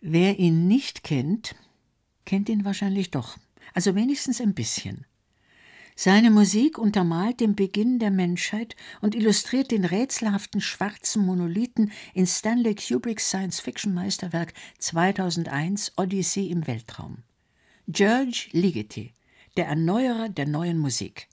Wer ihn nicht kennt, kennt ihn wahrscheinlich doch, also wenigstens ein bisschen. Seine Musik untermalt den Beginn der Menschheit und illustriert den rätselhaften schwarzen Monolithen in Stanley Kubricks Science-Fiction-Meisterwerk 2001 Odyssee im Weltraum. George Ligeti, der Erneuerer der neuen Musik.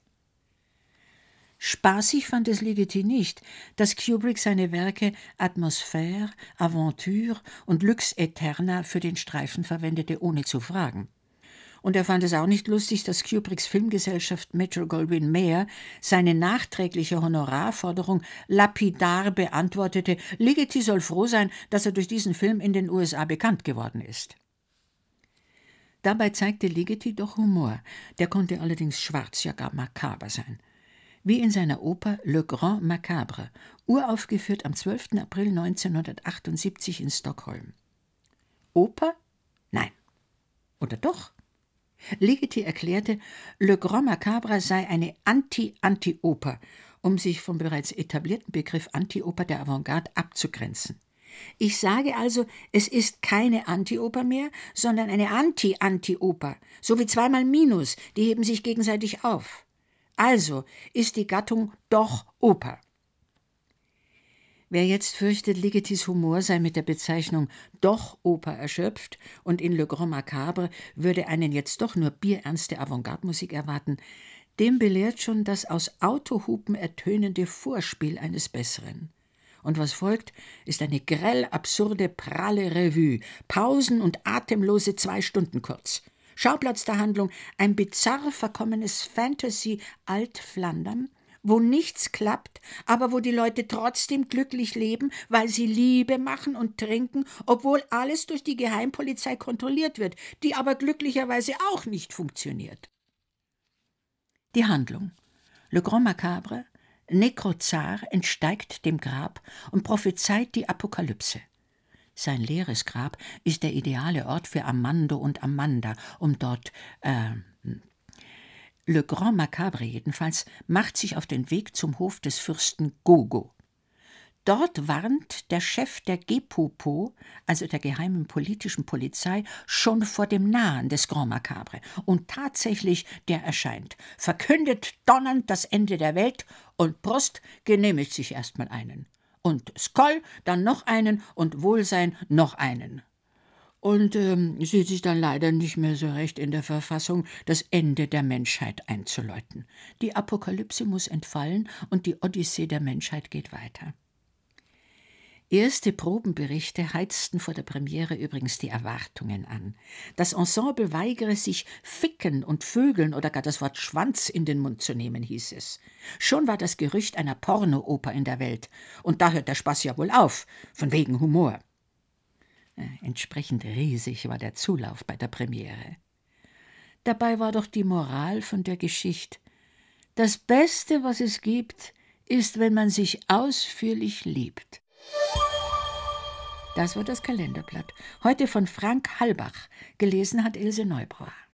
Spaßig fand es Ligeti nicht, dass Kubrick seine Werke Atmosphäre, Aventure und Lux Aeterna für den Streifen verwendete, ohne zu fragen. Und er fand es auch nicht lustig, dass Kubricks Filmgesellschaft Metro-Goldwyn-Mayer seine nachträgliche Honorarforderung lapidar beantwortete: Ligeti soll froh sein, dass er durch diesen Film in den USA bekannt geworden ist. Dabei zeigte Ligeti doch Humor, der konnte allerdings schwarz, ja gar makaber sein. Wie in seiner Oper Le Grand Macabre, uraufgeführt am 12. April 1978 in Stockholm. Oper? Nein. Oder doch? Ligeti erklärte, Le Grand Macabre sei eine Anti-Anti-Oper, um sich vom bereits etablierten Begriff Antioper der Avantgarde abzugrenzen. Ich sage also, es ist keine Antioper mehr, sondern eine Anti-Anti-Oper, so wie zweimal Minus, die heben sich gegenseitig auf. Also ist die Gattung doch Oper. Wer jetzt fürchtet, Ligetis Humor sei mit der Bezeichnung doch Oper erschöpft und in Le Grand Macabre würde einen jetzt doch nur bierernste Avantgarde-Musik erwarten, dem belehrt schon das aus Autohupen ertönende Vorspiel eines Besseren. Und was folgt, ist eine grell absurde, pralle Revue, Pausen und atemlose 2 Stunden kurz. Schauplatz der Handlung, ein bizarr verkommenes Fantasy-Alt-Flandern, wo nichts klappt, aber wo die Leute trotzdem glücklich leben, weil sie Liebe machen und trinken, obwohl alles durch die Geheimpolizei kontrolliert wird, die aber glücklicherweise auch nicht funktioniert. Die Handlung. Le Grand Macabre, Necrozar entsteigt dem Grab und prophezeit die Apokalypse. Sein leeres Grab ist der ideale Ort für Armando und Amanda, um dort, Le Grand Macabre jedenfalls, macht sich auf den Weg zum Hof des Fürsten Gogo. Dort warnt der Chef der Gepopo, also der geheimen politischen Polizei, schon vor dem Nahen des Grand Macabre. Und tatsächlich, der erscheint, verkündet donnernd das Ende der Welt und Prost genehmigt sich erstmal einen. Und Skoll dann noch einen und Wohlsein noch einen. Und sieht sich dann leider nicht mehr so recht in der Verfassung, das Ende der Menschheit einzuläuten. Die Apokalypse muss entfallen und die Odyssee der Menschheit geht weiter. Erste Probenberichte heizten vor der Premiere übrigens die Erwartungen an. Das Ensemble weigere sich, Ficken und Vögeln oder gar das Wort Schwanz in den Mund zu nehmen, hieß es. Schon war das Gerücht einer Pornooper in der Welt. Und da hört der Spaß ja wohl auf, von wegen Humor. Entsprechend riesig war der Zulauf bei der Premiere. Dabei war doch die Moral von der Geschichte: Das Beste, was es gibt, ist, wenn man sich ausführlich liebt. Das war das Kalenderblatt. Heute von Frank Halbach. Gelesen hat Ilse Neubrauer.